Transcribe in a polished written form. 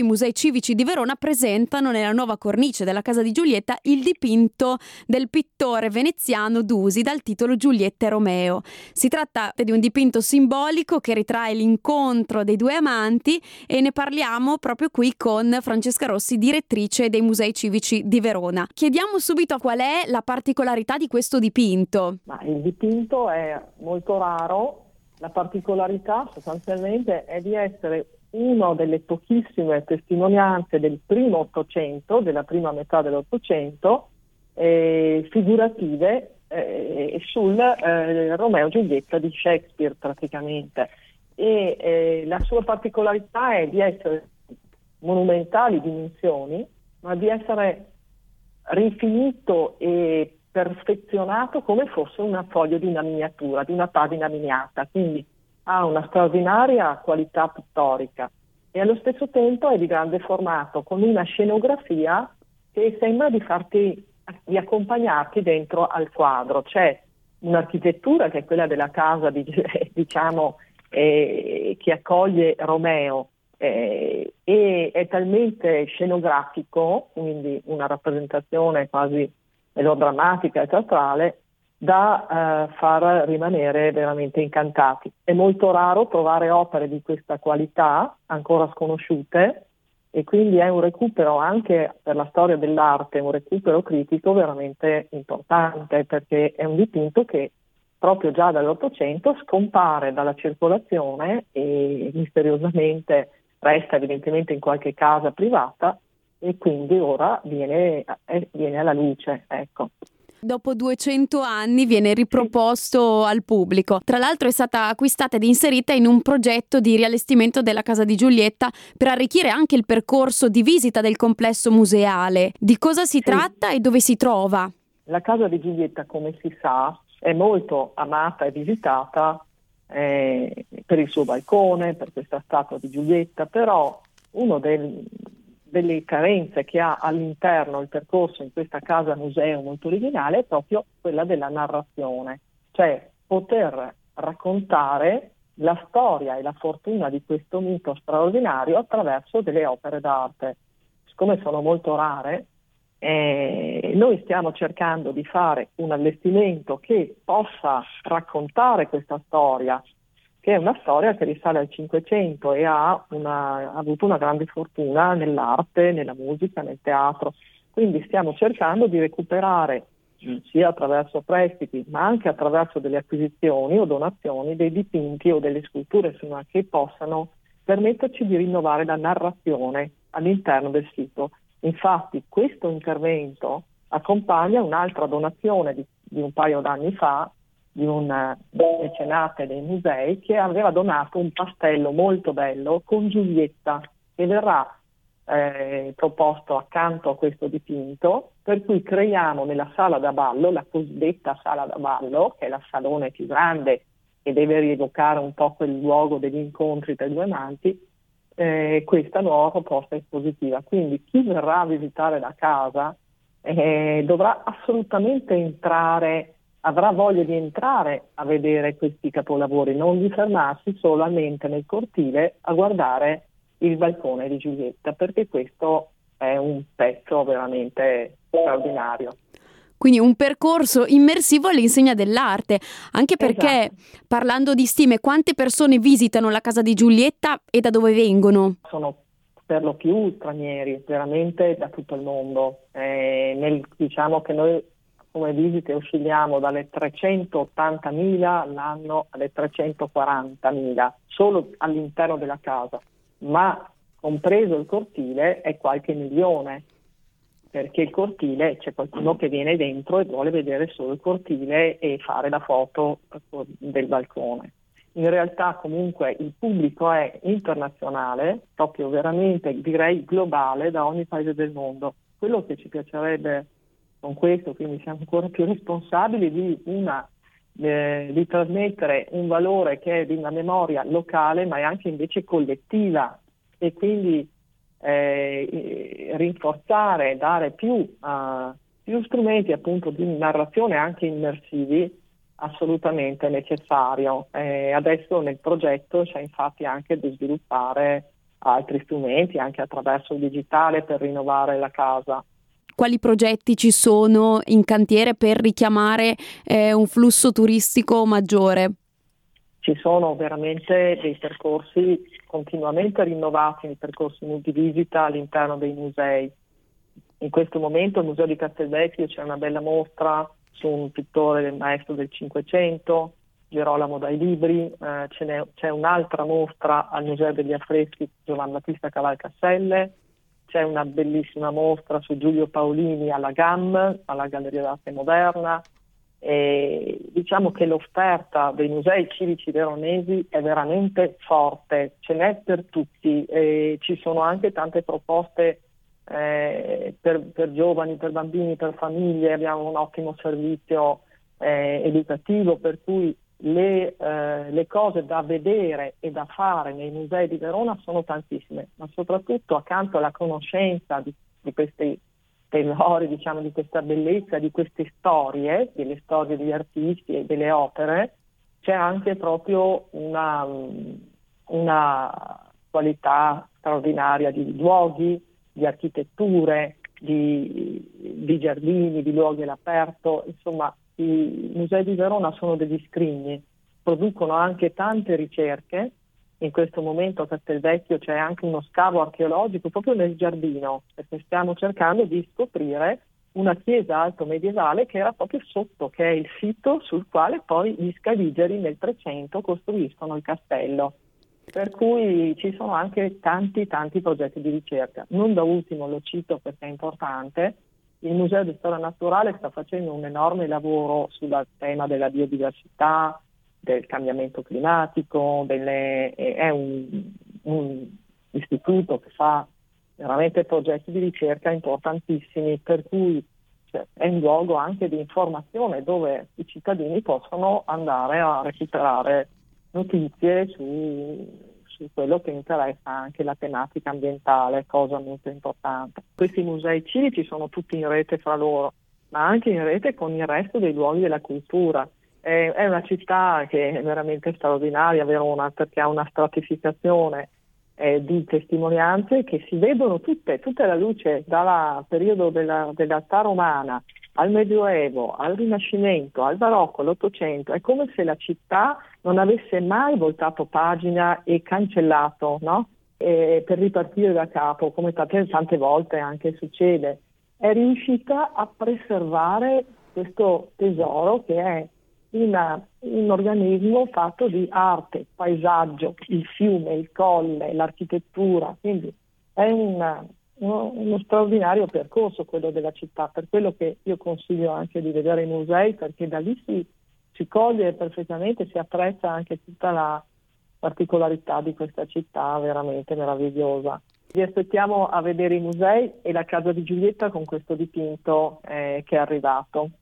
I Musei Civici di Verona presentano nella nuova cornice della Casa di Giulietta il dipinto del pittore veneziano Dusi dal titolo Giulietta e Romeo. Si tratta di un dipinto simbolico che ritrae l'incontro dei due amanti e ne parliamo proprio qui con Francesca Rossi, direttrice dei Musei Civici di Verona. Chiediamo subito qual è la particolarità di questo dipinto. Il dipinto è molto raro, la particolarità sostanzialmente è di essere una delle pochissime testimonianze del primo Ottocento, della prima metà dell'Ottocento, figurative sul Romeo e Giulietta di Shakespeare praticamente. E la sua particolarità è di essere monumentali dimensioni, ma di essere rifinito e perfezionato come fosse una foglio di una miniatura, di una pagina miniata, quindi ha una straordinaria qualità pittorica e allo stesso tempo è di grande formato, con una scenografia che sembra di accompagnarti dentro al quadro. C'è un'architettura che è quella della casa che accoglie Romeo e è talmente scenografico, quindi una rappresentazione quasi melodrammatica e teatrale, da far rimanere veramente incantati. È molto raro trovare opere di questa qualità, ancora sconosciute, e quindi è un recupero anche per la storia dell'arte, un recupero critico veramente importante, perché è un dipinto che proprio già dall'Ottocento scompare dalla circolazione e misteriosamente resta evidentemente in qualche casa privata e quindi ora viene alla luce, ecco. Dopo 200 anni viene riproposto al pubblico. Tra l'altro è stata acquistata ed inserita in un progetto di riallestimento della Casa di Giulietta per arricchire anche il percorso di visita del complesso museale. Di cosa si tratta e dove si trova? La Casa di Giulietta, come si sa, è molto amata e visitata per il suo balcone, per questa statua di Giulietta, però uno delle carenze che ha all'interno il percorso in questa casa museo molto originale è proprio quella della narrazione, cioè poter raccontare la storia e la fortuna di questo mito straordinario attraverso delle opere d'arte. Siccome sono molto rare, noi stiamo cercando di fare un allestimento che possa raccontare questa storia, che è una storia che risale al Cinquecento e ha avuto una grande fortuna nell'arte, nella musica, nel teatro. Quindi stiamo cercando di recuperare, sia attraverso prestiti, ma anche attraverso delle acquisizioni o donazioni, dei dipinti o delle sculture che possano permetterci di rinnovare la narrazione all'interno del sito. Infatti questo intervento accompagna un'altra donazione di un paio d'anni fa, di un mecenate dei musei, che aveva donato un pastello molto bello con Giulietta, che verrà proposto accanto a questo dipinto, per cui creiamo nella sala da ballo, la cosiddetta sala da ballo, che è la salone più grande e deve rievocare un po' quel luogo degli incontri tra i due amanti, questa nuova proposta espositiva. Quindi chi verrà a visitare la casa dovrà assolutamente avrà voglia di entrare a vedere questi capolavori, non di fermarsi solamente nel cortile a guardare il balcone di Giulietta, perché questo è un pezzo veramente straordinario. Quindi un percorso immersivo all'insegna dell'arte, anche perché parlando di stime, quante persone visitano la Casa di Giulietta e da dove vengono? Sono per lo più stranieri, veramente da tutto il mondo. Diciamo che noi come visite oscilliamo dalle 380.000 all'anno alle 340.000, solo all'interno della casa, ma compreso il cortile è qualche milione, perché il cortile c'è qualcuno che viene dentro e vuole vedere solo il cortile e fare la foto del balcone. In realtà comunque il pubblico è internazionale, proprio veramente direi globale, da ogni paese del mondo. Quello che ci piacerebbe con questo, quindi siamo ancora più responsabili di trasmettere un valore che è di una memoria locale, ma è anche invece collettiva, e quindi rinforzare, dare più strumenti appunto di narrazione anche immersivi, assolutamente necessario. Adesso nel progetto c'è infatti anche di sviluppare altri strumenti anche attraverso il digitale per rinnovare la casa. Quali progetti ci sono in cantiere per richiamare un flusso turistico maggiore? Ci sono veramente dei percorsi continuamente rinnovati, dei percorsi multivisita all'interno dei musei. In questo momento al Museo di Castelvecchio c'è una bella mostra su un pittore del maestro del Cinquecento, Girolamo dai Libri, c'è un'altra mostra al Museo degli Affreschi Giovan Battista Cavalcasselle, c'è una bellissima mostra su Giulio Paolini alla GAM, alla Galleria d'Arte Moderna. E diciamo che l'offerta dei musei civici veronesi è veramente forte, ce n'è per tutti, e ci sono anche tante proposte per giovani, per bambini, per famiglie. Abbiamo un ottimo servizio educativo, per cui le cose da vedere e da fare nei musei di Verona sono tantissime, ma soprattutto accanto alla conoscenza di questi tesori, diciamo, di questa bellezza, di queste storie, delle storie degli artisti e delle opere, c'è anche proprio una qualità straordinaria di luoghi, di architetture, di giardini, di luoghi all'aperto. Insomma, i musei di Verona sono degli scrigni, producono anche tante ricerche. In questo momento a Castelvecchio c'è anche uno scavo archeologico proprio nel giardino, perché stiamo cercando di scoprire una chiesa alto medievale che era proprio sotto, che è il sito sul quale poi gli Scaligeri nel 300 costruiscono il castello. Per cui ci sono anche tanti progetti di ricerca. Non da ultimo, lo cito perché è importante, il Museo di Storia Naturale sta facendo un enorme lavoro sul tema della biodiversità, del cambiamento climatico, è un istituto che fa veramente progetti di ricerca importantissimi, per cui è un luogo anche di informazione dove i cittadini possono andare a recuperare notizie su quello che interessa anche la tematica ambientale, cosa molto importante. Questi musei civici sono tutti in rete fra loro, ma anche in rete con il resto dei luoghi della cultura. È una città che è veramente straordinaria, Verona, perché ha una stratificazione di testimonianze che si vedono tutte alla luce, dal periodo dell'età romana al Medioevo, al Rinascimento, al Barocco, all'Ottocento. È come se la città non avesse mai voltato pagina e cancellato, no? Per ripartire da capo, come tante volte anche succede. È riuscita a preservare questo tesoro che è un organismo fatto di arte, paesaggio, il fiume, il colle, l'architettura, quindi è uno straordinario percorso quello della città, per quello che io consiglio anche di vedere i musei, perché da lì si coglie perfettamente, si apprezza anche tutta la particolarità di questa città veramente meravigliosa. Vi aspettiamo a vedere i musei e la casa di Giulietta con questo dipinto che è arrivato.